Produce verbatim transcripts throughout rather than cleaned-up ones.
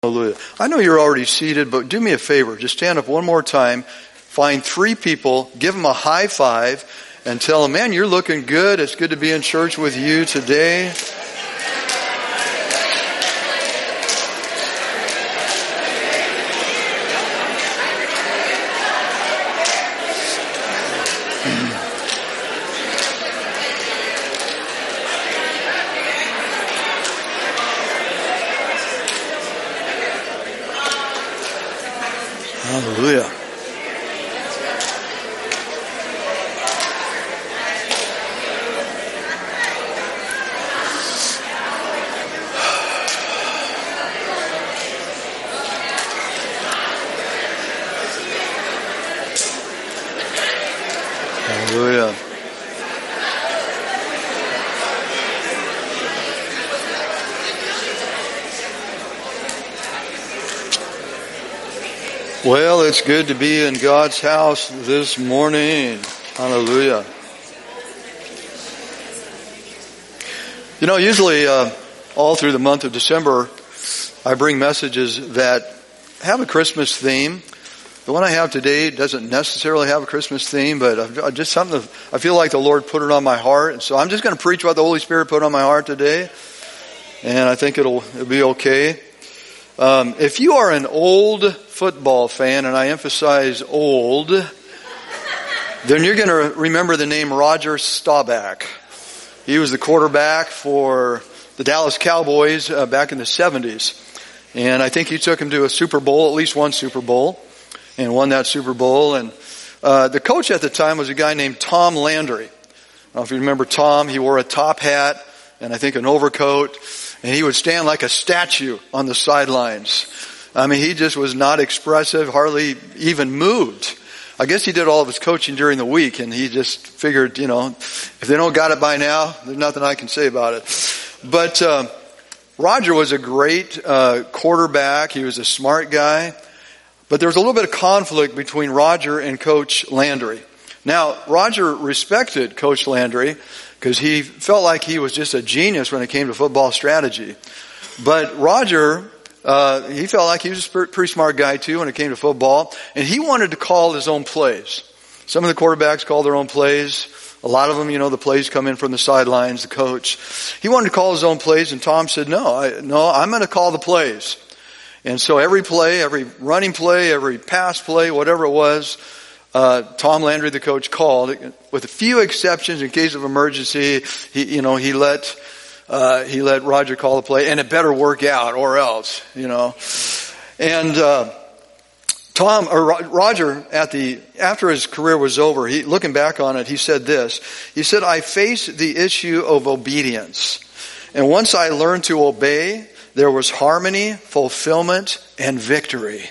Hallelujah. I know you're already seated, but do me a favor. Just stand up one more time. Find three people, give them a high five, and tell them, man, you're looking good. It's good to be in church with you today. Hallelujah. Hallelujah. Well, it's good to be in God's house this morning. Hallelujah. You know, usually uh, all through the month of December, I bring messages that have a Christmas theme. The one I have today doesn't necessarily have a Christmas theme, but I've, just something that I feel like the Lord put it on my heart. And so I'm just going to preach what the Holy Spirit put on my heart today. And I think it'll, it'll be okay. Um, if you are an old football fan, and I emphasize old, then you're going to remember the name Roger Staubach. He was the quarterback for the Dallas Cowboys uh, back in the seventies. And I think he took him to a Super Bowl, at least one Super Bowl, and won that Super Bowl. And uh, the coach at the time was a guy named Tom Landry. I don't know if you remember Tom. He wore a top hat and I think an overcoat. And he would stand like a statue on the sidelines. I mean, he just was not expressive, hardly even moved. I guess he did all of his coaching during the week, and he just figured, you know, if they don't got it by now, there's nothing I can say about it. But uh, Roger was a great uh, quarterback. He was a smart guy. But there was a little bit of conflict between Roger and Coach Landry. Now, Roger respected Coach Landry because he felt like he was just a genius when it came to football strategy. But Roger, uh, he felt like he was a pretty smart guy too when it came to football. And he wanted to call his own plays. Some of the quarterbacks call their own plays. A lot of them, you know, the plays come in from the sidelines, the coach. He wanted to call his own plays, and Tom said, no, I, no, I'm going to call the plays. And so every play, every running play, every pass play, whatever it was, Uh, Tom Landry, the coach, called. With a few exceptions, in case of emergency, he, you know, he let, uh, he let Roger call the play, and it better work out, or else, you know. And, uh, Tom, or Roger, at the, after his career was over, he, looking back on it, he said this. He said, I faced the issue of obedience. And once I learned to obey, there was harmony, fulfillment, and victory.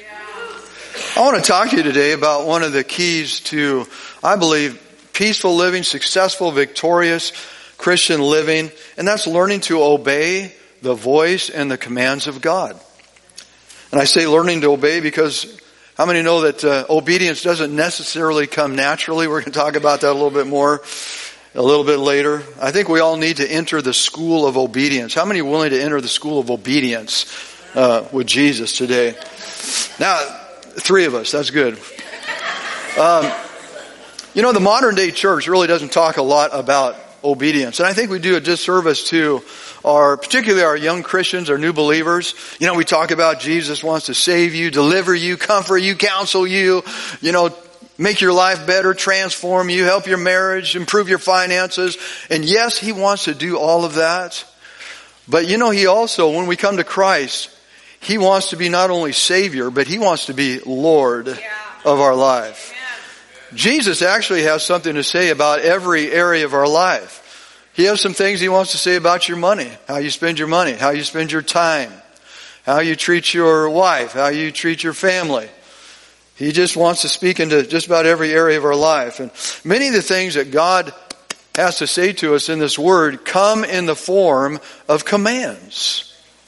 I want to talk to you today about one of the keys to, I believe, peaceful living, successful, victorious Christian living, and that's learning to obey the voice and the commands of God. And I say learning to obey because how many know that uh, obedience doesn't necessarily come naturally? We're going to talk about that a little bit more a little bit later. I think we all need to enter the school of obedience. How many are willing to enter the school of obedience uh, with Jesus today? Now, three of us, that's good. Um, you know, the modern day church really doesn't talk a lot about obedience. And I think we do a disservice to our, particularly our young Christians, our new believers. You know, we talk about Jesus wants to save you, deliver you, comfort you, counsel you, you know, make your life better, transform you, help your marriage, improve your finances. And yes, He wants to do all of that. But you know, He also, when we come to Christ, He wants to be not only Savior, but He wants to be Lord yeah. of our life. Yeah. Jesus actually has something to say about every area of our life. He has some things He wants to say about your money, how you spend your money, how you spend your time, how you treat your wife, how you treat your family. He just wants to speak into just about every area of our life. And many of the things that God has to say to us in this Word come in the form of commands.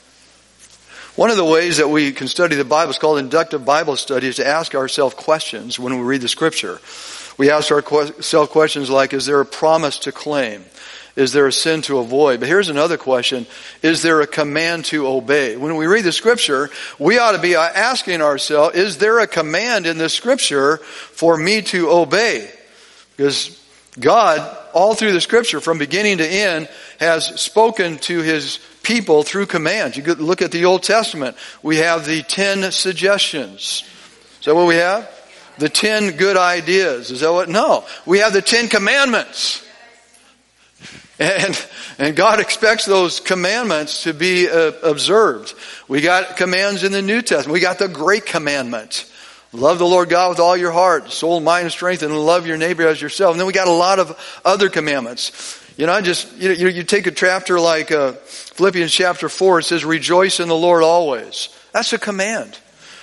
One of the ways that we can study the Bible is called inductive Bible study, is to ask ourselves questions when we read the Scripture. We ask ourselves questions like, is there a promise to claim? Is there a sin to avoid? But here's another question. Is there a command to obey? When we read the Scripture, we ought to be asking ourselves, is there a command in the Scripture for me to obey? Because God, all through the Scripture, from beginning to end, has spoken to His people through commands. You look at the Old Testament. We have the ten suggestions. Is that what we have? The ten good ideas. Is that what? No. We have the ten commandments. And, and God expects those commandments to be uh, observed. We got commands in the New Testament. We got the great commandment. Love the Lord God with all your heart, soul, mind, and strength, and love your neighbor as yourself. And then we got a lot of other commandments. You know, I just, you, you, you take a chapter like uh, Philippians chapter four, it says, rejoice in the Lord always. That's a command.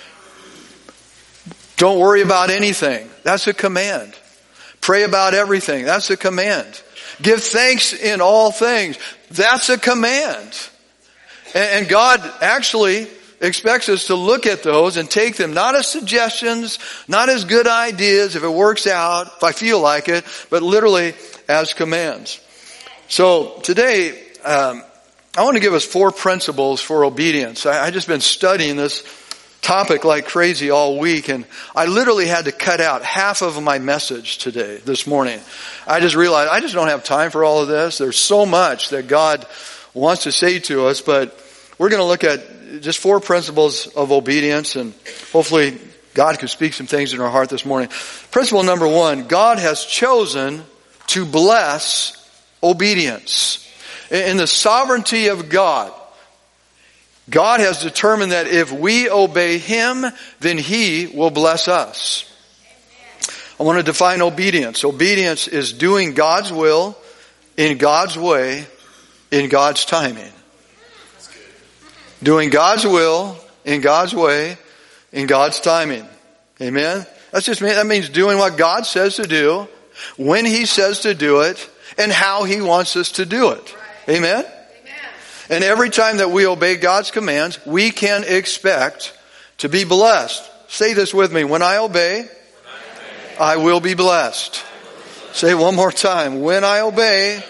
Don't worry about anything. That's a command. Pray about everything. That's a command. Give thanks in all things. That's a command. And God actually expects us to look at those and take them not as suggestions, not as good ideas if it works out, if I feel like it, but literally as commands. So today, um, I want to give us four principles for obedience. I, I just been studying this topic like crazy all week, and I literally had to cut out half of my message today, this morning. I just realized I just don't have time for all of this. There's so much that God wants to say to us, but we're going to look at just four principles of obedience, and hopefully God can speak some things in our heart this morning. Principle number one, God has chosen to bless obedience. In the sovereignty of God, God has determined that if we obey Him, then He will bless us. I want to define obedience. Obedience is doing God's will in God's way in God's timing. Doing God's will in God's way in God's timing. Amen? That's just that means doing what God says to do, when He says to do it, and how He wants us to do it. Amen? And every time that we obey God's commands, we can expect to be blessed. Say this with me. When I obey, I will be blessed. Say it one more time. When I obey,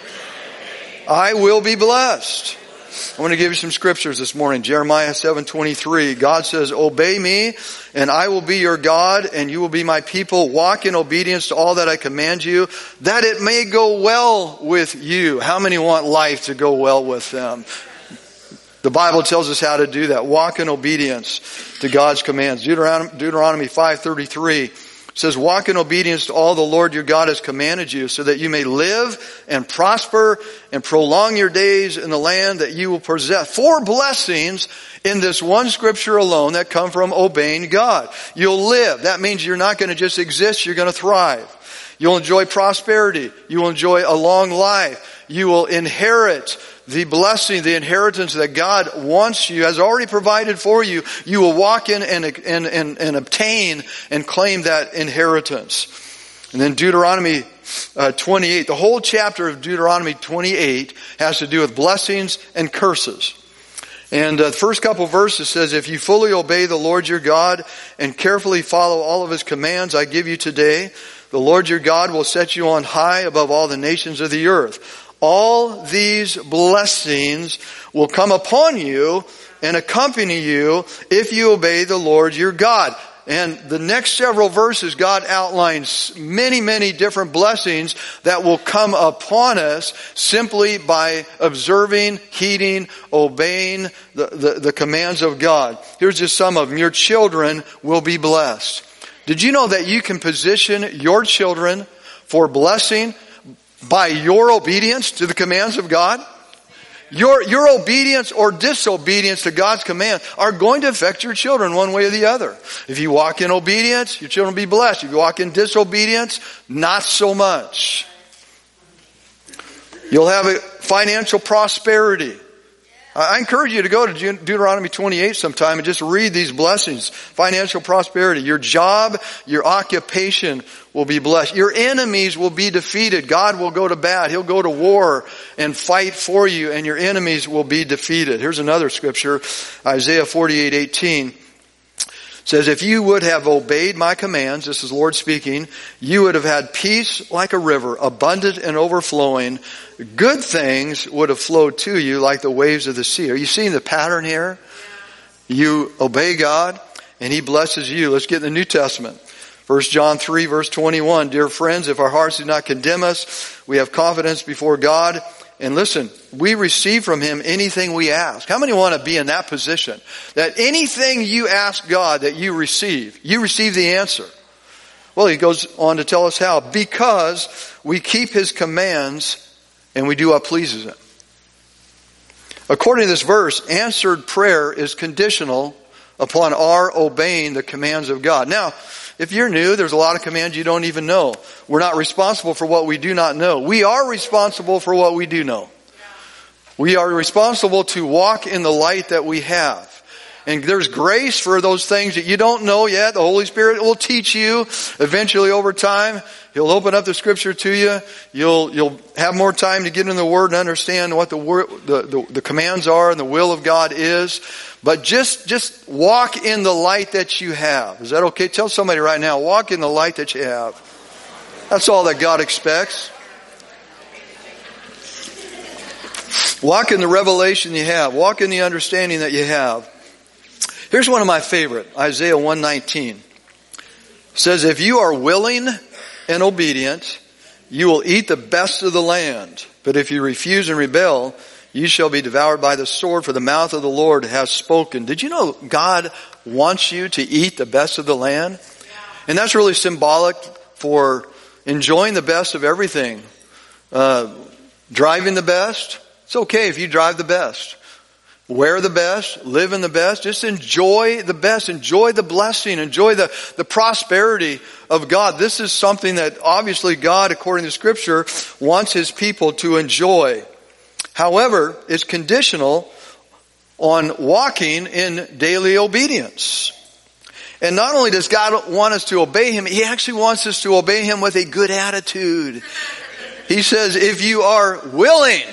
I will be blessed. I want to give you some scriptures this morning. Jeremiah seven twenty-three. God says, obey me, and I will be your God, and you will be my people. Walk in obedience to all that I command you, that it may go well with you. How many want life to go well with them? The Bible tells us how to do that. Walk in obedience to God's commands. Deuteronomy, Deuteronomy five thirty-three says, walk in obedience to all the Lord your God has commanded you, so that you may live and prosper and prolong your days in the land that you will possess. Four blessings in this one scripture alone that come from obeying God. You'll live. That means you're not going to just exist, you're going to thrive. You'll enjoy prosperity. You will enjoy a long life. You will inherit the blessing, the inheritance that God wants you, has already provided for you. You will walk in and, and, and, and obtain and claim that inheritance. And then Deuteronomy uh, twenty-eight, the whole chapter of Deuteronomy twenty-eight has to do with blessings and curses. And uh, the first couple verses says, if you fully obey the Lord your God and carefully follow all of His commands I give you today, the Lord your God will set you on high above all the nations of the earth. All these blessings will come upon you and accompany you if you obey the Lord your God. And the next several verses, God outlines many, many different blessings that will come upon us simply by observing, heeding, obeying the, the, the commands of God. Here's just some of them. Your children will be blessed. Did you know that you can position your children for blessing by your obedience to the commands of God? Your, your obedience or disobedience to God's command are going to affect your children one way or the other. If you walk in obedience, your children will be blessed. If you walk in disobedience, not so much. You'll have a financial prosperity. I encourage you to go to Deuteronomy twenty-eight sometime and just read these blessings. Financial prosperity. Your job, your occupation will be blessed. Your enemies will be defeated. God will go to bat. He'll go to war and fight for you, and your enemies will be defeated. Here's another scripture, Isaiah forty-eight eighteen. says, if you would have obeyed my commands, this is the Lord speaking, you would have had peace like a river, abundant and overflowing. Good things would have flowed to you like the waves of the sea. Are you seeing the pattern here? You obey God and He blesses you. Let's get in the New Testament. First John three verse twenty-one. Dear friends, if our hearts do not condemn us, we have confidence before God. And listen, we receive from Him anything we ask. How many want to be in that position? That anything you ask God that you receive, you receive the answer. Well, He goes on to tell us how. Because we keep His commands and we do what pleases Him. According to this verse, answered prayer is conditional upon our obeying the commands of God. Now, if you're new, there's a lot of commands you don't even know. We're not responsible for what we do not know. We are responsible for what we do know. We are responsible to walk in the light that we have. And there's grace for those things that you don't know yet. The Holy Spirit will teach you eventually over time. He'll open up the Scripture to you. You'll you'll have more time to get in the Word and understand what the word, the, the the commands are and the will of God is. But just just walk in the light that you have. Is that okay? Tell somebody right now, walk in the light that you have. That's all that God expects. Walk in the revelation you have. Walk in the understanding that you have. Here's one of my favorite, Isaiah one nineteen. It says, if you are willing and obedient, you will eat the best of the land. But if you refuse and rebel, you shall be devoured by the sword, for the mouth of the Lord has spoken. Did you know God wants you to eat the best of the land? And that's really symbolic for enjoying the best of everything. Uh, driving the best. It's okay if you drive the best. Wear the best, live in the best, just enjoy the best, enjoy the blessing, enjoy the, the prosperity of God. This is something that obviously God, according to Scripture, wants His people to enjoy. However, it's conditional on walking in daily obedience. And not only does God want us to obey Him, He actually wants us to obey Him with a good attitude. He says, if you are willing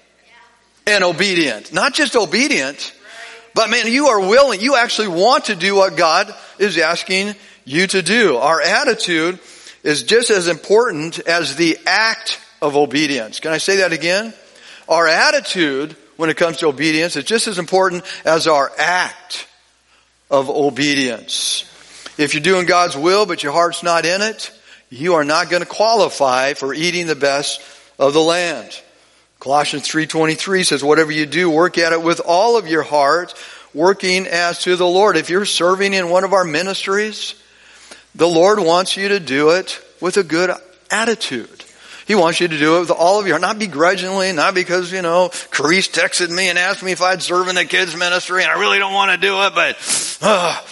and obedient. Not just obedient, but man, you are willing. You actually want to do what God is asking you to do. Our attitude is just as important as the act of obedience. Can I say that again? Our attitude when it comes to obedience is just as important as our act of obedience. If you're doing God's will, but your heart's not in it, you are not going to qualify for eating the best of the land. Colossians three twenty-three says, whatever you do, work at it with all of your heart, working as to the Lord. If you're serving in one of our ministries, the Lord wants you to do it with a good attitude. He wants you to do it with all of your heart, not begrudgingly, not because, you know, Carice texted me and asked me if I'd serve in the kids ministry and I really don't want to do it, but, uh,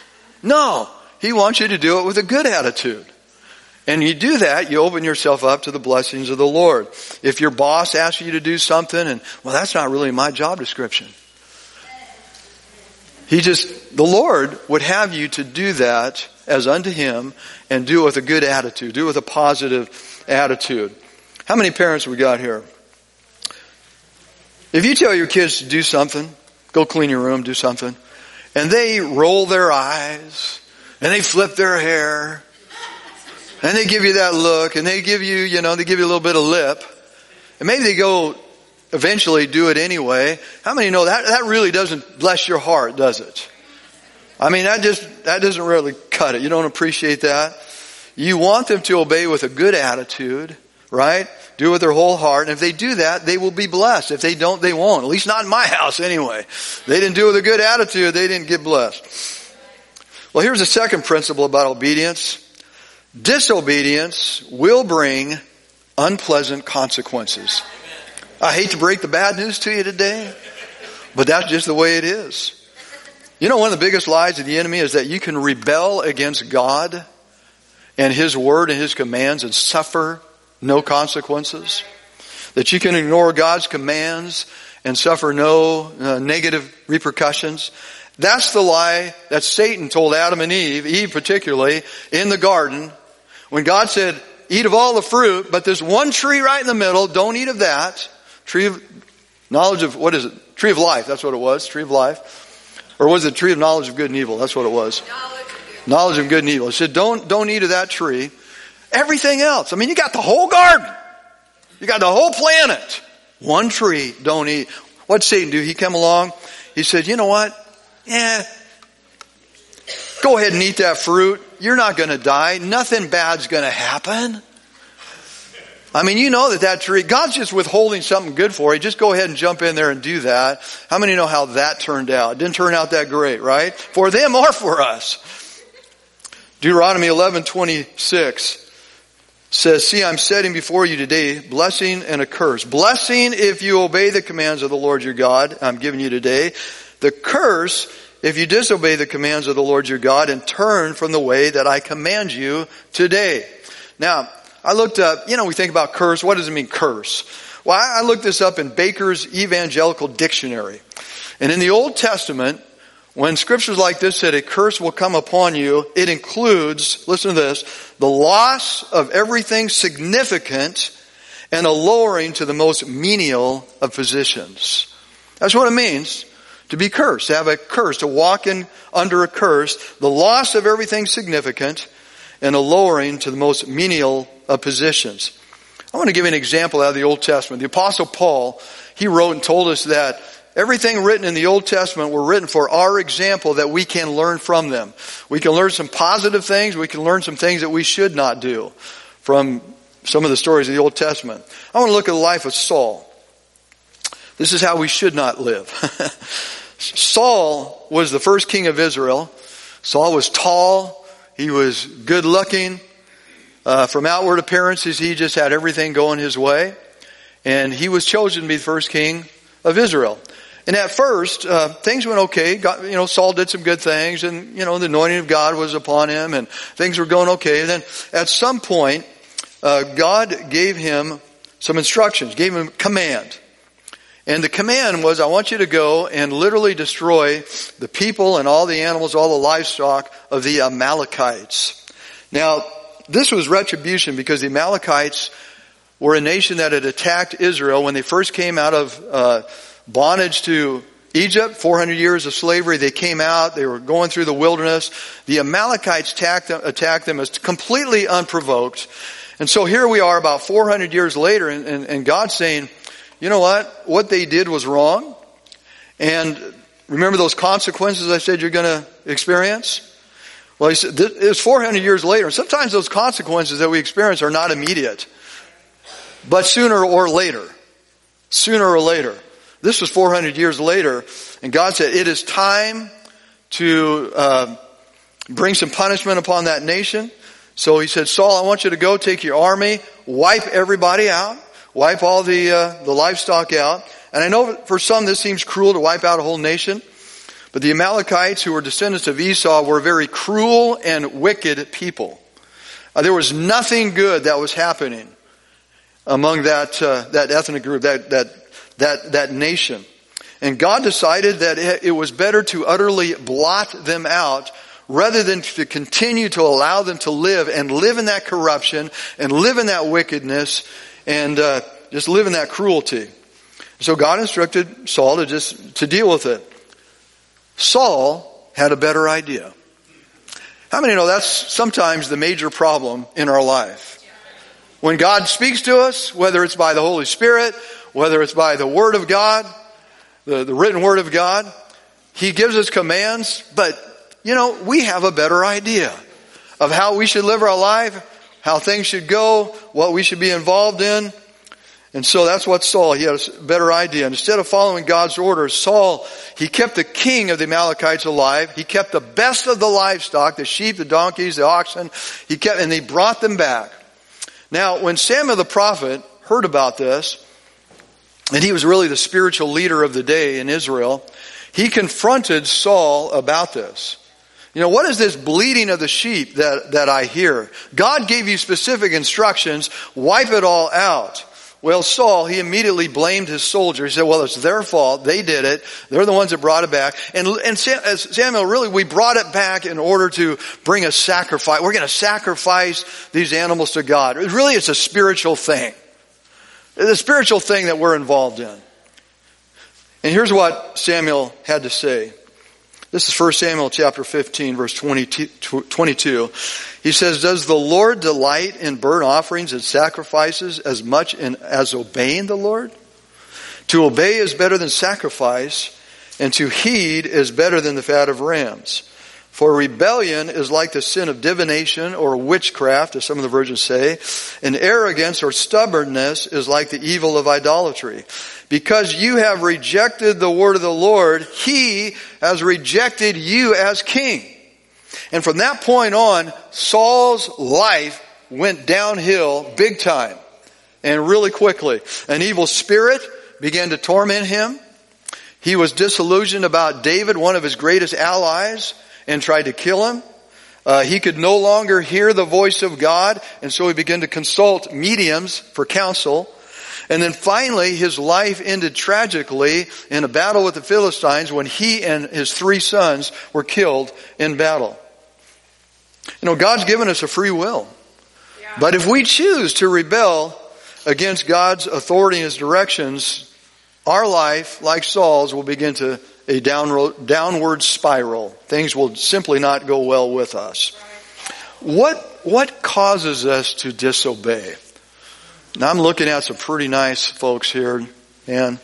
no, He wants you to do it with a good attitude. And you do that, you open yourself up to the blessings of the Lord. If your boss asks you to do something and, well, that's not really my job description. He just, the Lord would have you to do that as unto Him and do it with a good attitude, do it with a positive attitude. How many parents we got here? If you tell your kids to do something, go clean your room, do something, and they roll their eyes and they flip their hair, and they give you that look, and they give you, you know, they give you a little bit of lip. And maybe they go eventually do it anyway. How many know that that really doesn't bless your heart, does it? I mean, that just, that doesn't really cut it. You don't appreciate that. You want them to obey with a good attitude, right? Do it with their whole heart. And if they do that, they will be blessed. If they don't, they won't. At least not in my house anyway. They didn't do it with a good attitude, they didn't get blessed. Well, here's a second principle about obedience. Disobedience will bring unpleasant consequences. I hate to break the bad news to you today, but that's just the way it is. You know, one of the biggest lies of the enemy is that you can rebel against God and His word and His commands and suffer no consequences. That you can ignore God's commands and suffer no uh, negative repercussions. That's the lie that Satan told Adam and Eve, Eve particularly, in the garden. When God said, eat of all the fruit, but there's one tree right in the middle, don't eat of that. Tree of knowledge of, what is it? Tree of life, that's what it was, tree of life. Or was it the tree of knowledge of good and evil? That's what it was. Knowledge of good. Knowledge of good and evil. It said, don't, don't eat of that tree. Everything else. I mean, you got the whole garden. You got the whole planet. One tree, don't eat. What'd Satan do? He came along. He said, you know what? Yeah. Go ahead and eat that fruit. You're not going to die. Nothing bad's going to happen. I mean, you know that that tree, God's just withholding something good for you. Just go ahead and jump in there and do that. How many know how that turned out? It didn't turn out that great, right? For them or for us. Deuteronomy eleven twenty-six says, see, I'm setting before you today blessing and a curse. Blessing if you obey the commands of the Lord your God I'm giving you today. The curse if you disobey the commands of the Lord your God and turn from the way that I command you today. Now, I looked up, you know, we think about curse. What does it mean, curse? Well, I looked this up in Baker's Evangelical Dictionary. And in the Old Testament, when scriptures like this said a curse will come upon you, it includes, listen to this, the loss of everything significant and a lowering to the most menial of positions. That's what it means to be cursed, to have a curse, to walk in under a curse, the loss of everything significant and a lowering to the most menial of positions. I want to give you an example out of the Old Testament. The Apostle Paul, he wrote and told us that everything written in the Old Testament were written for our example that we can learn from them. We can learn some positive things. We can learn some things that we should not do from some of the stories of the Old Testament. I want to look at the life of Saul. This is how we should not live. Saul was the first king of Israel. Saul was tall. He was good looking. Uh, from outward appearances, he just had everything going his way. And he was chosen to be the first king of Israel. And at first, uh, things went okay. God, you know, Saul did some good things, and, you know, the anointing of God was upon him, and things were going okay. And then at some point, uh, God gave him some instructions, gave him command. And the command was, I want you to go and literally destroy the people and all the animals, all the livestock of the Amalekites. Now, this was retribution because the Amalekites were a nation that had attacked Israel when they first came out of uh, bondage to Egypt, four hundred years of slavery. They came out, they were going through the wilderness. The Amalekites attacked them, attacked them as completely unprovoked. And so here we are about four hundred years later, and, and, and God's saying, you know what? What they did was wrong. And remember those consequences I said you're going to experience? Well, he said, it was four hundred years later. Sometimes those consequences that we experience are not immediate. But sooner or later. Sooner or later. This was four hundred years later. And God said, it is time to uh, bring some punishment upon that nation. So he said, Saul, I want you to go take your army, wipe everybody out, wipe all the uh, the livestock out. And I know for some this seems cruel to wipe out a whole nation. But the Amalekites, who were descendants of Esau, were very cruel and wicked people. Uh, there was nothing good that was happening among that uh, that ethnic group, that that that that nation. And God decided that it was better to utterly blot them out rather than to continue to allow them to live and live in that corruption and live in that wickedness and uh, just live in that cruelty. So God instructed Saul to just to deal with it. Saul had a better idea. How many know that's sometimes the major problem in our life? When God speaks to us, whether it's by the Holy Spirit, whether it's by the Word of God, the, the written Word of God, He gives us commands, but, you know, we have a better idea of how we should live our life, how things should go, what we should be involved in. And so that's what Saul, he had a better idea. And instead of following God's orders, Saul, he kept the king of the Amalekites alive. He kept the best of the livestock, the sheep, the donkeys, the oxen. He kept, and he brought them back. Now, when Samuel the prophet heard about this, and he was really the spiritual leader of the day in Israel, he confronted Saul about this. You know, what is this bleating of the sheep that, that I hear? God gave you specific instructions. Wipe it all out. Well, Saul, he immediately blamed his soldiers. He said, well, it's their fault. They did it. They're the ones that brought it back. And, and Samuel, really, we brought it back in order to bring a sacrifice. We're going to sacrifice these animals to God. Really, it's a spiritual thing. It's a spiritual thing that we're involved in. And here's what Samuel had to say. This is First Samuel chapter fifteen, verse twenty-two. He says, does the Lord delight in burnt offerings and sacrifices as much in, as obeying the Lord? To obey is better than sacrifice, and to heed is better than the fat of rams. For rebellion is like the sin of divination or witchcraft, as some of the versions say, and arrogance or stubbornness is like the evil of idolatry. Because you have rejected the word of the Lord, He has rejected you as king. And from that point on, Saul's life went downhill big time and really quickly. An evil spirit began to torment him. He was disillusioned about David, one of his greatest allies, and tried to kill him. Uh, he could no longer hear the voice of God, and so he began to consult mediums for counsel. And then finally, his life ended tragically in a battle with the Philistines when he and his three sons were killed in battle. You know, God's given us a free will. Yeah. But if we choose to rebel against God's authority and His directions, our life, like Saul's, will begin to a downward, downward spiral. Things will simply not go well with us. What, what causes us to disobey? Now I'm looking at some pretty nice folks here, man.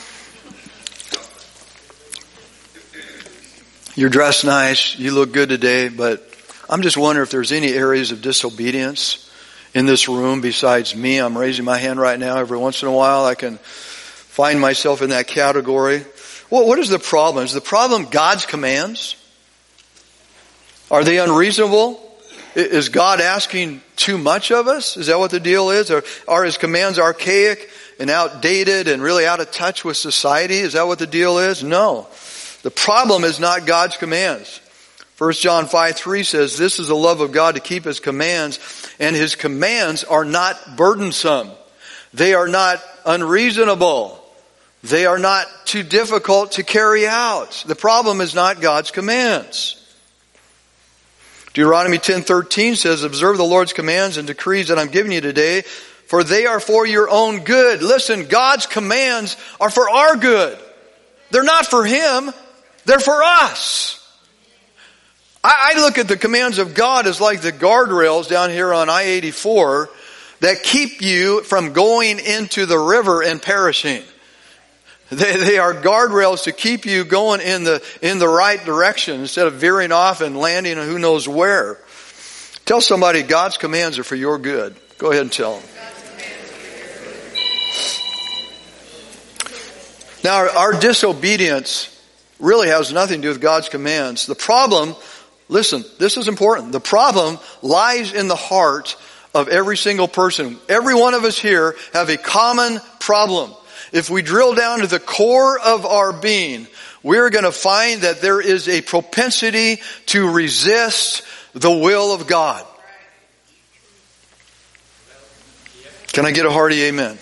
You're dressed nice, you look good today, but I'm just wondering if there's any areas of disobedience in this room besides me. I'm raising my hand right now. Every once in a while I can find myself in that category. Well, what is the problem? Is the problem God's commands? Are they unreasonable? Is God asking too much of us? Is that what the deal is? Or are His commands archaic and outdated and really out of touch with society? Is that what the deal is? No. The problem is not God's commands. First John five three says, this is the love of God to keep His commands, and His commands are not burdensome. They are not unreasonable. They are not too difficult to carry out. The problem is not God's commands. Deuteronomy ten thirteen says, observe the Lord's commands and decrees that I'm giving you today, for they are for your own good. Listen, God's commands are for our good. They're not for Him. They're for us. I, I look at the commands of God as like the guardrails down here on I eighty-four that keep you from going into the river and perishing. They, they are guardrails to keep you going in the, in the right direction instead of veering off and landing who knows where. Tell somebody God's commands are for your good. Go ahead and tell them. Now, our, our disobedience really has nothing to do with God's commands. The problem, listen, this is important. The problem lies in the heart of every single person. Every one of us here have a common problem. If we drill down to the core of our being, we're going to find that there is a propensity to resist the will of God. Can I get a hearty amen?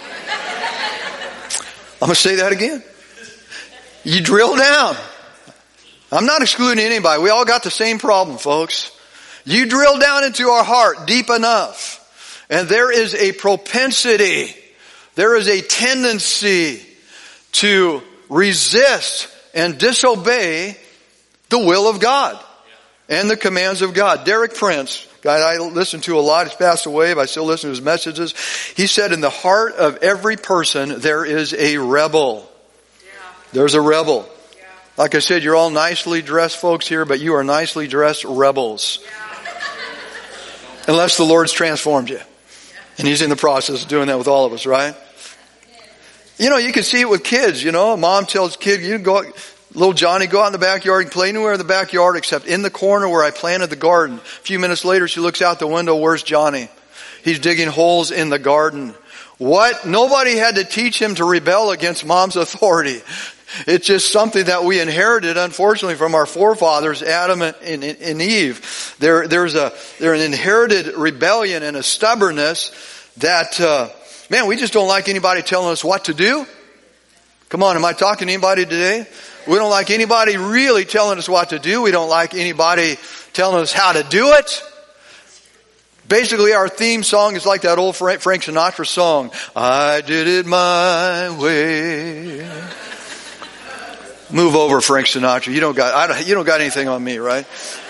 I'm going to say that again. You drill down. I'm not excluding anybody. We all got the same problem, folks. You drill down into our heart deep enough, and there is a propensity, there is a tendency to resist and disobey the will of God and the commands of God. Derek Prince, guy I listen to a lot, he's passed away, but I still listen to his messages. He said, in the heart of every person, there is a rebel. Yeah. There's a rebel. Yeah. Like I said, you're all nicely dressed folks here, but you are nicely dressed rebels. Yeah. Unless the Lord's transformed you. And He's in the process of doing that with all of us, right? You know, you can see it with kids, you know. Mom tells kid, you go, little Johnny, go out in the backyard and play anywhere in the backyard except in the corner where I planted the garden. A few minutes later, she looks out the window, where's Johnny? He's digging holes in the garden. What? Nobody had to teach him to rebel against mom's authority. It's just something that we inherited, unfortunately, from our forefathers, Adam and, and, and Eve. There, there's a, there's an inherited rebellion and a stubbornness that, uh, man, we just don't like anybody telling us what to do. Come on, am I talking to anybody today? We don't like anybody really telling us what to do. We don't like anybody telling us how to do it. Basically, our theme song is like that old Frank Sinatra song, I did it my way. Move over, Frank Sinatra. You don't got, I don't, you don't got anything on me, right?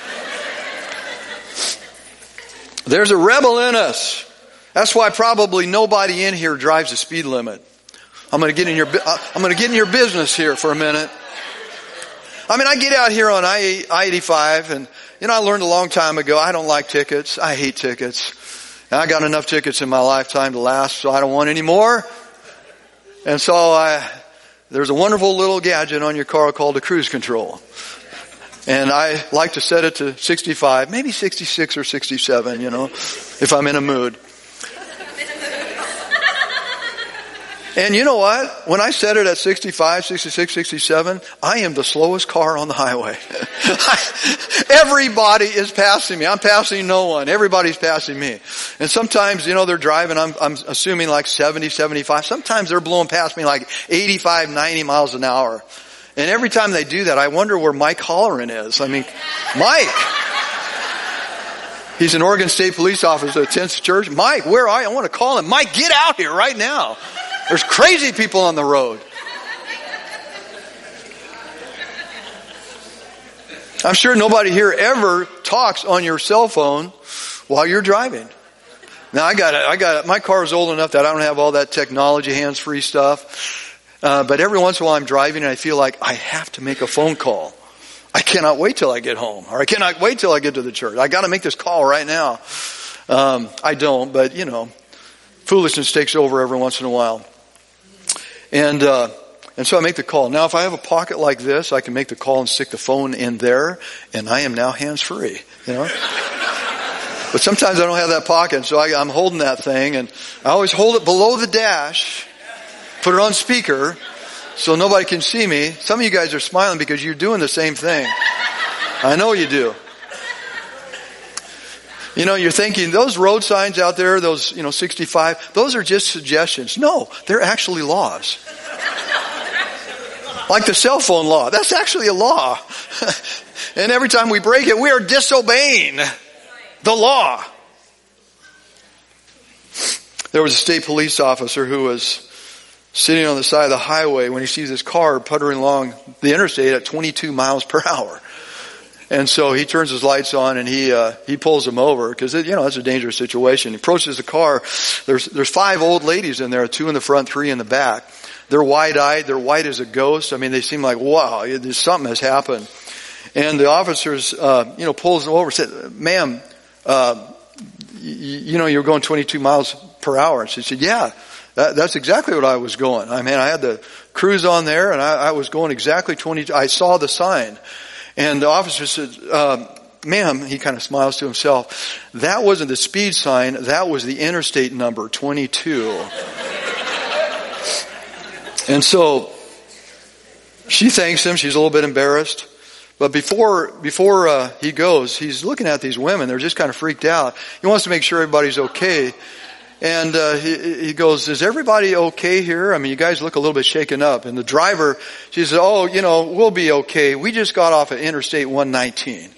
There's a rebel in us. That's why probably nobody in here drives the speed limit. I'm going to get in your, I'm going to get in your business here for a minute. I mean, I get out here on I eighty-five and, you know, I learned a long time ago, I don't like tickets. I hate tickets. And I got enough tickets in my lifetime to last, so I don't want any more. And so I, there's a wonderful little gadget on your car called a cruise control. And I like to set it to sixty-five, maybe sixty-six or sixty-seven, you know, if I'm in a mood. And you know what? When I set it at sixty-five, sixty-six, sixty-seven, I am the slowest car on the highway. Everybody is passing me. I'm passing no one. Everybody's passing me. And sometimes, you know, they're driving, I'm, I'm assuming like seventy, seventy-five. Sometimes they're blowing past me like eighty-five, ninety miles an hour. And every time they do that, I wonder where Mike Holleran is. I mean, Mike! He's an Oregon State police officer at tenth Church. Mike, where are you? I want to call him. Mike, get out here right now. There's crazy people on the road. I'm sure nobody here ever talks on your cell phone while you're driving. Now I got it. I got it. My car is old enough that I don't have all that technology, hands-free stuff. Uh, but every once in a while I'm driving and I feel like I have to make a phone call. I cannot wait till I get home, or I cannot wait till I get to the church. I got to make this call right now. Um, I don't, but you know, foolishness takes over every once in a while. And, uh, and so I make the call. Now if I have a pocket like this, I can make the call and stick the phone in there, and I am now hands-free, you know. But sometimes I don't have that pocket, so I, I'm holding that thing, and I always hold it below the dash, put it on speaker, so nobody can see me. Some of you guys are smiling because you're doing the same thing. I know you do. You know, you're thinking, those road signs out there, those, you know, sixty-five, those are just suggestions. No, they're actually laws. Like the cell phone law. That's actually a law. And every time we break it, we are disobeying the law. There was a state police officer who was sitting on the side of the highway when he sees this car puttering along the interstate at twenty-two miles per hour. And so he turns his lights on and he uh, he pulls him over because, you know, it's a dangerous situation. He approaches the car. There's there's five old ladies in there, two in the front, three in the back. They're wide-eyed. They're white as a ghost. I mean, they seem like, wow, something has happened. And the officers, uh, you know, pulls them over and said, ma'am, uh, you, you know, you're going twenty-two miles per hour. And she said, yeah. That, that's exactly what I was going. I mean, I had the cruise on there, and I, I was going exactly twenty. I saw the sign, and the officer said, uh, "Ma'am," he kind of smiles to himself. That wasn't the speed sign. That was the interstate number, twenty-two. And so she thanks him. She's a little bit embarrassed, but before before uh, he goes, he's looking at these women. They're just kind of freaked out. He wants to make sure everybody's okay. And uh, he, he goes, is everybody okay here? I mean, you guys look a little bit shaken up. And the driver, she says, oh, you know, we'll be okay. We just got off of Interstate one nineteen.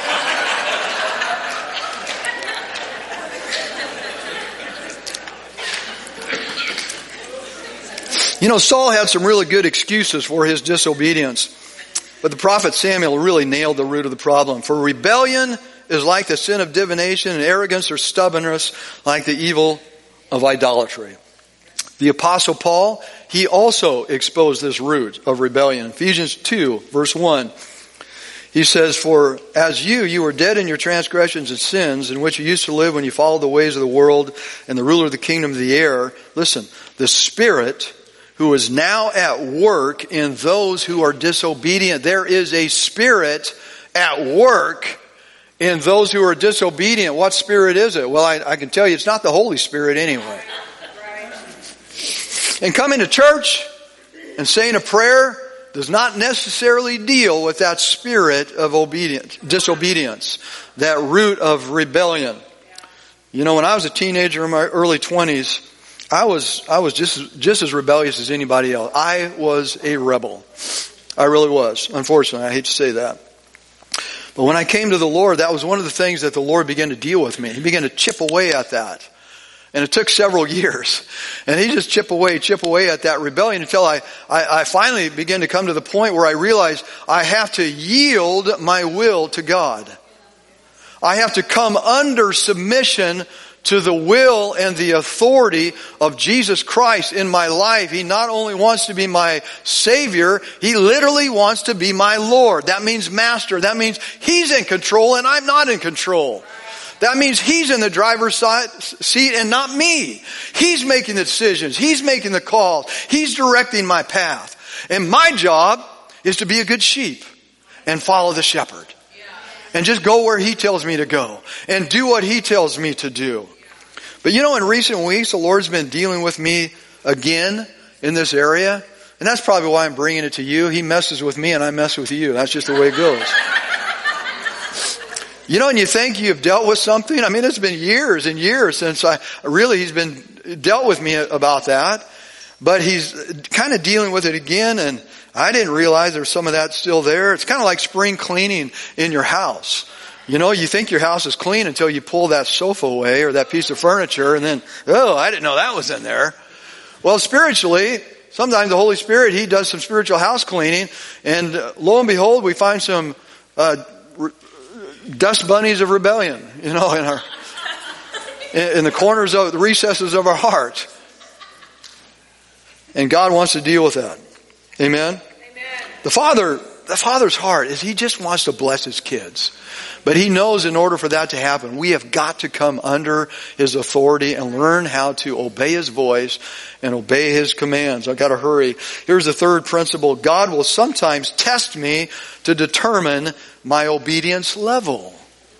You know, Saul had some really good excuses for his disobedience. But the prophet Samuel really nailed the root of the problem. For rebellion is like the sin of divination, and arrogance or stubbornness like the evil of idolatry. The Apostle Paul, he also exposed this root of rebellion. Ephesians two, verse one, he says, for as you, you were dead in your transgressions and sins, in which you used to live when you followed the ways of the world and the ruler of the kingdom of the air. Listen, the Spirit who is now at work in those who are disobedient. There is a spirit at work in those who are disobedient. What spirit is it? Well, I, I can tell you it's not the Holy Spirit anyway. And coming to church and saying a prayer does not necessarily deal with that spirit of obedience, disobedience, that root of rebellion. You know, when I was a teenager in my early twenties, I was I was just just as rebellious as anybody else. I was a rebel. I really was. Unfortunately, I hate to say that. But when I came to the Lord, that was one of the things that the Lord began to deal with me. He began to chip away at that. And it took several years. And he just chip away, chip away at that rebellion until I, I, I finally began to come to the point where I realized I have to yield my will to God. I have to come under submission to the will and the authority of Jesus Christ in my life. He not only wants to be my Savior, He literally wants to be my Lord. That means master. That means He's in control and I'm not in control. That means He's in the driver's seat and not me. He's making the decisions. He's making the calls. He's directing my path. And my job is to be a good sheep and follow the shepherd. And just go where He tells me to go. And do what He tells me to do. But you know, in recent weeks, the Lord's been dealing with me again in this area. And that's probably why I'm bringing it to you. He messes with me and I mess with you. That's just the way it goes. You know, and you think you've dealt with something. I mean, it's been years and years since I, really, He's been dealt with me about that. But He's kind of dealing with it again, and I didn't realize there's some of that still there. It's kind of like spring cleaning in your house. You know, you think your house is clean until you pull that sofa away or that piece of furniture, and then, oh, I didn't know that was in there. Well, spiritually, sometimes the Holy Spirit, He does some spiritual house cleaning, and lo and behold, we find some uh dust bunnies of rebellion, you know, in our, in the corners of the recesses of our heart. And God wants to deal with that. Amen? Amen. The Father, the Father's heart is He just wants to bless His kids. But He knows in order for that to happen, we have got to come under His authority and learn how to obey His voice and obey His commands. I've got to hurry. Here's the third principle. God will sometimes test me to determine my obedience level.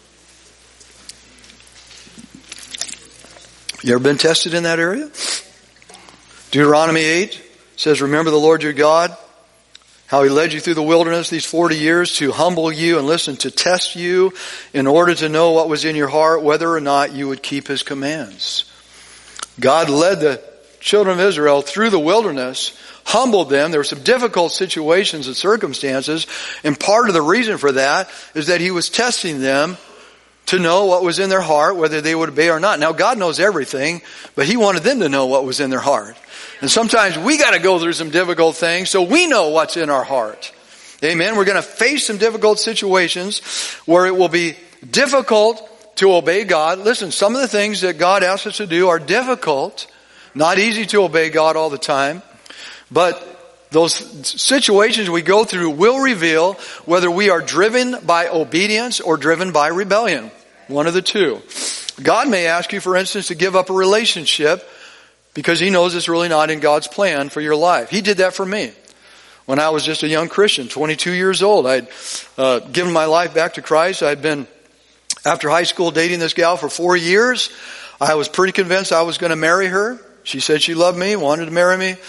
You ever been tested in that area? Deuteronomy eight says, remember the Lord your God, how He led you through the wilderness these forty years to humble you and listen, to test you in order to know what was in your heart, whether or not you would keep His commands. God led the children of Israel through the wilderness, humbled them. There were some difficult situations and circumstances, and part of the reason for that is that He was testing them to know what was in their heart, whether they would obey or not. Now, God knows everything, but He wanted them to know what was in their heart. And sometimes we got to go through some difficult things so we know what's in our heart. Amen. We're going to face some difficult situations where it will be difficult to obey God. Listen, some of the things that God asks us to do are difficult, not easy to obey God all the time. But those situations we go through will reveal whether we are driven by obedience or driven by rebellion. One of the two. God may ask you, for instance, to give up a relationship because He knows it's really not in God's plan for your life. He did that for me. When I was just a young Christian, twenty-two years old, I'd uh, given my life back to Christ. I'd been, after high school, dating this gal for four years. I was pretty convinced I was going to marry her. She said she loved me, wanted to marry me.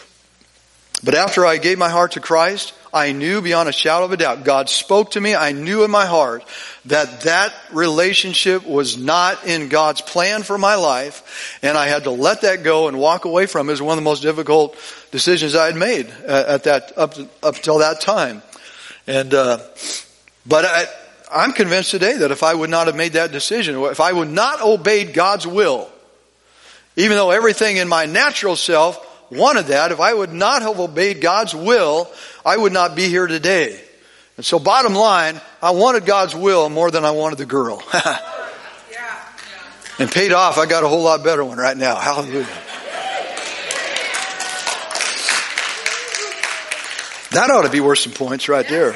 But after I gave my heart to Christ, I knew beyond a shadow of a doubt, God spoke to me. I knew in my heart that that relationship was not in God's plan for my life. And I had to let that go and walk away from it. It was one of the most difficult decisions I had made at that, up, to, up until that time. And, uh, but I, I'm convinced today that if I would not have made that decision, if I would not have obeyed God's will, even though everything in my natural self wanted that, if I would not have obeyed God's will, I would not be here today. And so bottom line, I wanted God's will more than I wanted the girl. And paid off, I got a whole lot better one right now. Hallelujah. That ought to be worth some points right there.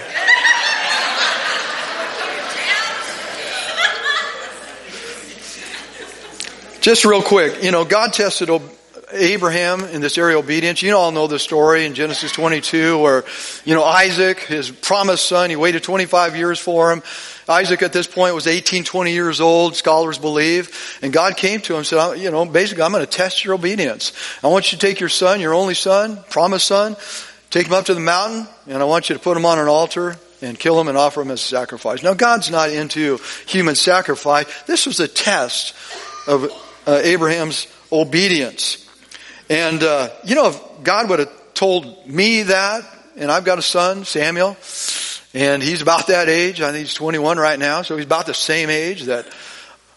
Just real quick, you know, God tested Abraham in this area of obedience. You all know the story in Genesis twenty-two where, you know, Isaac, his promised son, he waited twenty-five years for him. Isaac at this point was eighteen, twenty years old, scholars believe. And God came to him and said, you know, basically, I'm going to test your obedience. I want you to take your son, your only son, promised son, take him up to the mountain, and I want you to put him on an altar and kill him and offer him as a sacrifice. Now, God's not into human sacrifice. This was a test of uh, Abraham's obedience. And, uh, you know, if God would have told me that, and I've got a son, Samuel, and he's about that age. I think he's twenty-one right now, so he's about the same age that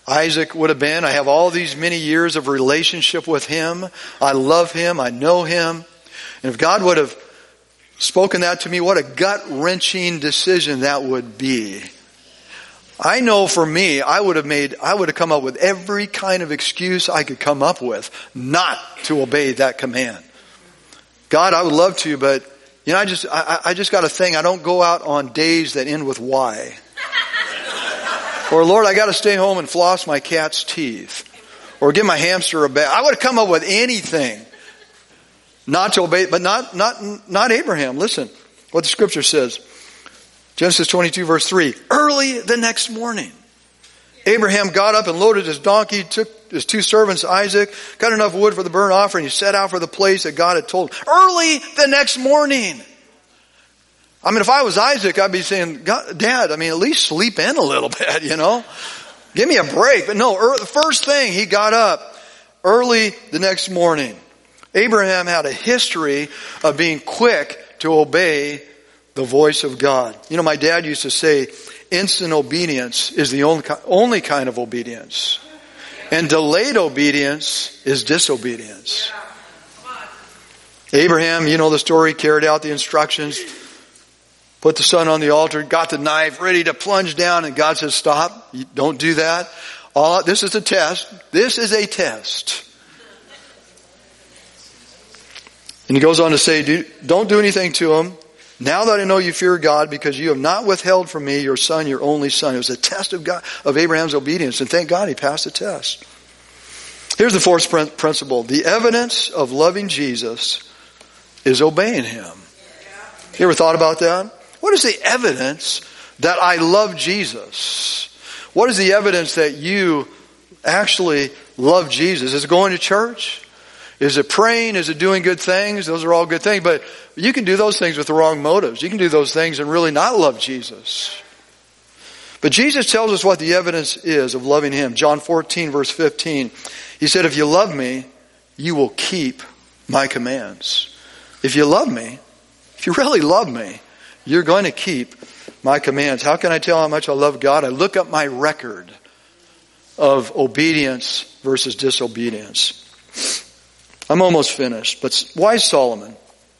Isaac would have been. I have all these many years of relationship with him. I love him. I know him. And if God would have spoken that to me, what a gut-wrenching decision that would be. I know for me, I would have made, I would have come up with every kind of excuse I could come up with not to obey that command. God, I would love to, but you know, I just, I, I just got a thing. I don't go out on days that end with Y. Or Lord, I got to stay home and floss my cat's teeth. Or give my hamster a bath. I would have come up with anything not to obey, but not, not, not Abraham. Listen what the scripture says. Genesis twenty-two verse three. Early the next morning, Abraham got up and loaded his donkey, took his two servants, Isaac, got enough wood for the burnt offering. He set out for the place that God had told him. Early the next morning. I mean, if I was Isaac, I'd be saying, God, Dad, I mean, at least sleep in a little bit, you know. Give me a break. But no, early, the first thing, he got up early the next morning. Abraham had a history of being quick to obey the voice of God. You know, my dad used to say, instant obedience is the only, only kind of obedience. And delayed obedience is disobedience. Abraham, you know the story, carried out the instructions, put the son on the altar, got the knife, ready to plunge down, and God says, stop, you don't do that. All, this is a test. This is a test. And he goes on to say, do, don't do anything to him. Now that I know you fear God, because you have not withheld from me your son, your only son. It was a test of God, of Abraham's obedience. And thank God he passed the test. Here's the fourth principle. The evidence of loving Jesus is obeying him. You ever thought about that? What is the evidence that I love Jesus? What is the evidence that you actually love Jesus? Is it going to church? Is it praying? Is it doing good things? Those are all good things. But you can do those things with the wrong motives. You can do those things and really not love Jesus. But Jesus tells us what the evidence is of loving him. John fourteen verse fifteen. He said, if you love me, you will keep my commands. If you love me, if you really love me, you're going to keep my commands. How can I tell how much I love God? I look up my record of obedience versus disobedience. I'm almost finished. But wise Solomon,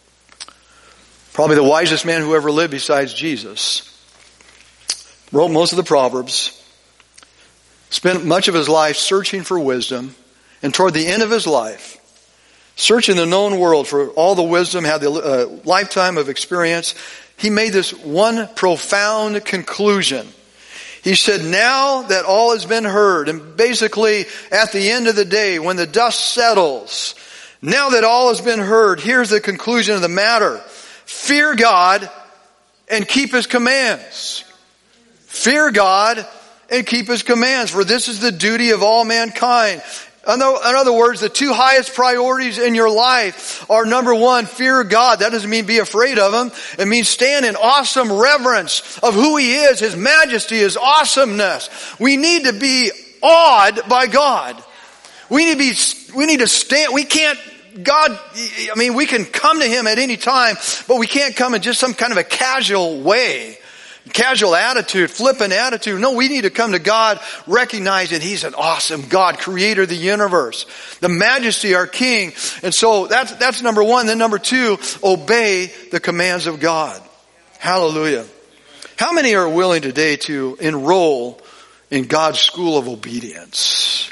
probably the wisest man who ever lived besides Jesus, wrote most of the Proverbs, spent much of his life searching for wisdom, and toward the end of his life, searching the known world for all the wisdom, had the uh, lifetime of experience, he made this one profound conclusion. He said, now that all has been heard, and basically at the end of the day, when the dust settles, now that all has been heard, here's the conclusion of the matter. Fear God and keep his commands. Fear God and keep his commands, for this is the duty of all mankind. In other words, the two highest priorities in your life are, number one, fear God. That doesn't mean be afraid of him. It means stand in awesome reverence of who he is, his majesty, his awesomeness. We need to be awed by God. We need to be, we need to stand, we can't, God, I mean, we can come to him at any time, but we can't come in just some kind of a casual way. Casual attitude, flippant attitude. No, we need to come to God recognizing he's an awesome God, creator of the universe. The majesty, our king. And so that's, that's number one. Then number two, obey the commands of God. Hallelujah. How many are willing today to enroll in God's school of obedience?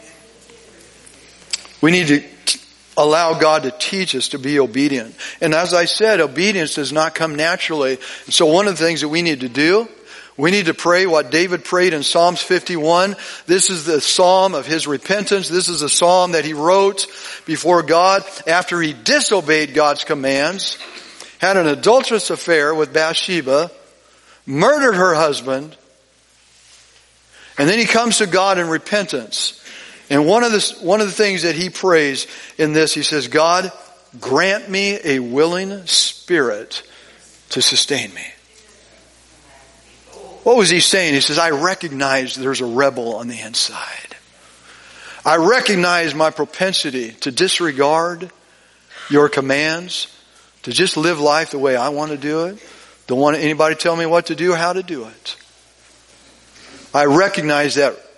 We need to allow God to teach us to be obedient. And as I said, obedience does not come naturally. So one of the things that we need to do, we need to pray what David prayed in Psalms fifty-one. This is the psalm of his repentance. This is a psalm that he wrote before God after he disobeyed God's commands, had an adulterous affair with Bathsheba, murdered her husband, and then he comes to God in repentance. And one of the, one of the things that he prays in this, he says, God, grant me a willing spirit to sustain me. What was he saying? He says, I recognize there's a rebel on the inside. I recognize my propensity to disregard your commands, to just live life the way I want to do it. Don't want anybody to tell me what to do or how to do it. I recognize that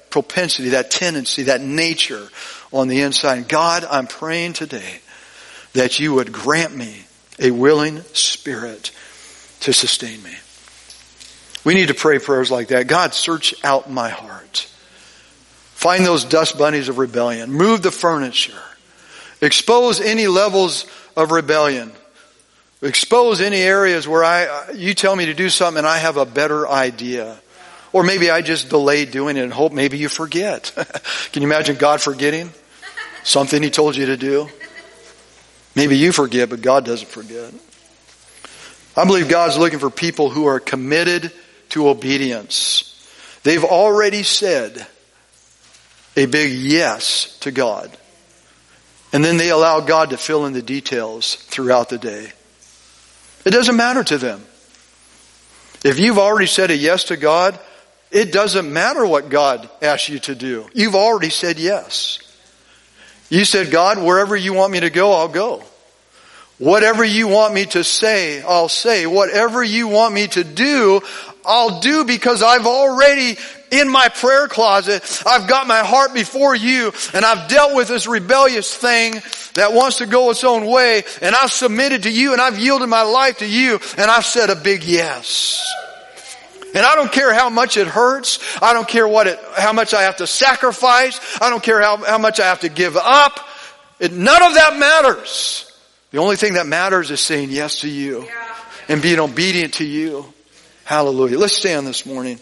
propensity, that tendency, that nature on the inside. And God, I'm praying today that you would grant me a willing spirit to sustain me. We need to pray prayers like that. God, search out my heart. Find those dust bunnies of rebellion. Move the furniture. Expose any levels of rebellion. Expose any areas where I you tell me to do something and I have a better idea. Or maybe I just delay doing it and hope maybe you forget. Can you imagine God forgetting something He told you to do? Maybe you forget, but God doesn't forget. I believe God's looking for people who are committed to obedience. They've already said a big yes to God. And then they allow God to fill in the details throughout the day. It doesn't matter to them. If you've already said a yes to God, it doesn't matter what God asks you to do. You've already said yes. You said, God, wherever you want me to go, I'll go. Whatever you want me to say, I'll say. Whatever you want me to do, I'll do, because I've already, in my prayer closet, I've got my heart before you, and I've dealt with this rebellious thing that wants to go its own way, and I've submitted to you, and I've yielded my life to you, and I've said a big yes. And I don't care how much it hurts. I don't care what it, how much I have to sacrifice. I don't care how, how much I have to give up. It, none of that matters. The only thing that matters is saying yes to you and being obedient to you. Hallelujah. Let's stand this morning.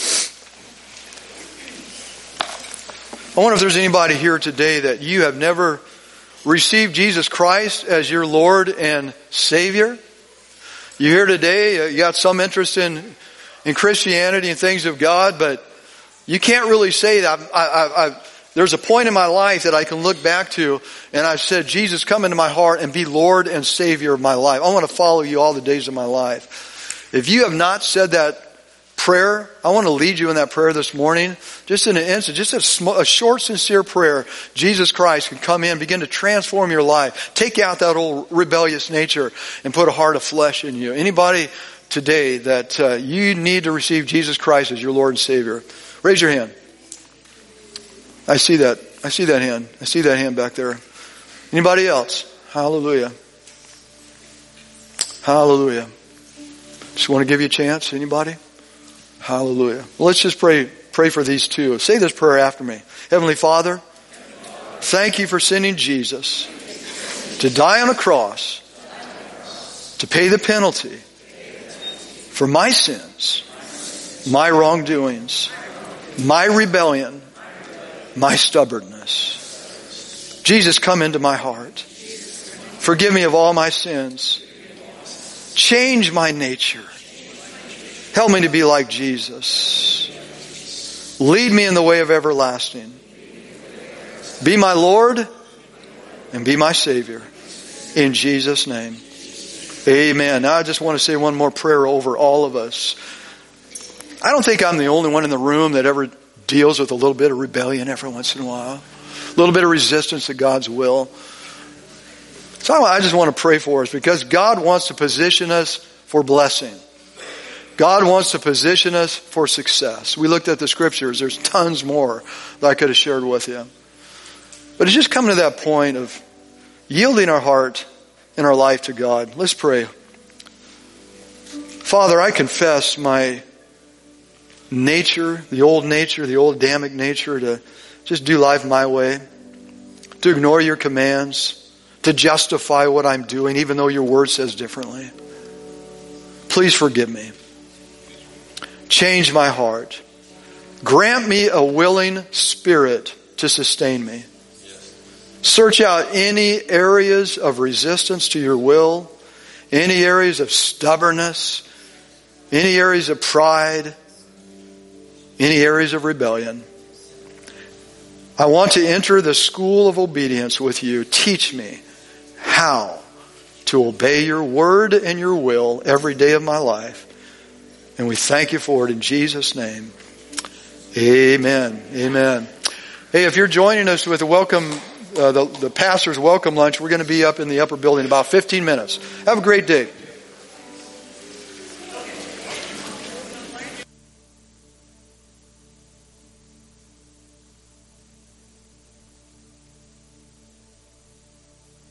I wonder if there's anybody here today that you have never received Jesus Christ as your Lord and Savior. You're here today, you got some interest in, in Christianity and things of God, but you can't really say that. I, I, I, there's a point in my life that I can look back to, and I've said, Jesus, come into my heart and be Lord and Savior of my life. I want to follow you all the days of my life. If you have not said that prayer, I want to lead you in that prayer this morning. Just in an instant, just a, sm- a short, sincere prayer. Jesus Christ can come in, begin to transform your life. Take out that old rebellious nature and put a heart of flesh in you. Anybody today that uh, you need to receive Jesus Christ as your Lord and Savior? Raise your hand. I see that. I see that hand. I see that hand back there. Anybody else? Hallelujah. Hallelujah. Just want to give you a chance. Anybody? Hallelujah. Well, let's just pray pray for these two. Say this prayer after me. Heavenly Father, thank you for sending Jesus to die on a cross to pay the penalty for my sins, my wrongdoings, my rebellion, my stubbornness. Jesus, come into my heart. Forgive me of all my sins. Change my nature. Help me to be like Jesus. Lead me in the way of everlasting. Be my Lord and be my Savior. In Jesus' name. Amen. Now I just want to say one more prayer over all of us. I don't think I'm the only one in the room that ever deals with a little bit of rebellion every once in a while. A little bit of resistance to God's will. So I just want to pray for us, because God wants to position us for blessing. God wants to position us for success. We looked at the scriptures. There's tons more that I could have shared with you. But it's just coming to that point of yielding our heart and our life to God. Let's pray. Father, I confess my nature, the old nature, the old Adamic nature, to just do life my way, to ignore your commands, to justify what I'm doing, even though your word says differently. Please forgive me. Change my heart. Grant me a willing spirit to sustain me. Search out any areas of resistance to your will, any areas of stubbornness, any areas of pride, any areas of rebellion. I want to enter the school of obedience with you. Teach me how to obey your word and your will every day of my life. And we thank you for it in Jesus' name. Amen. Amen. Hey, if you're joining us with a welcome, uh, the, the pastor's welcome lunch, we're going to be up in the upper building in about fifteen minutes. Have a great day.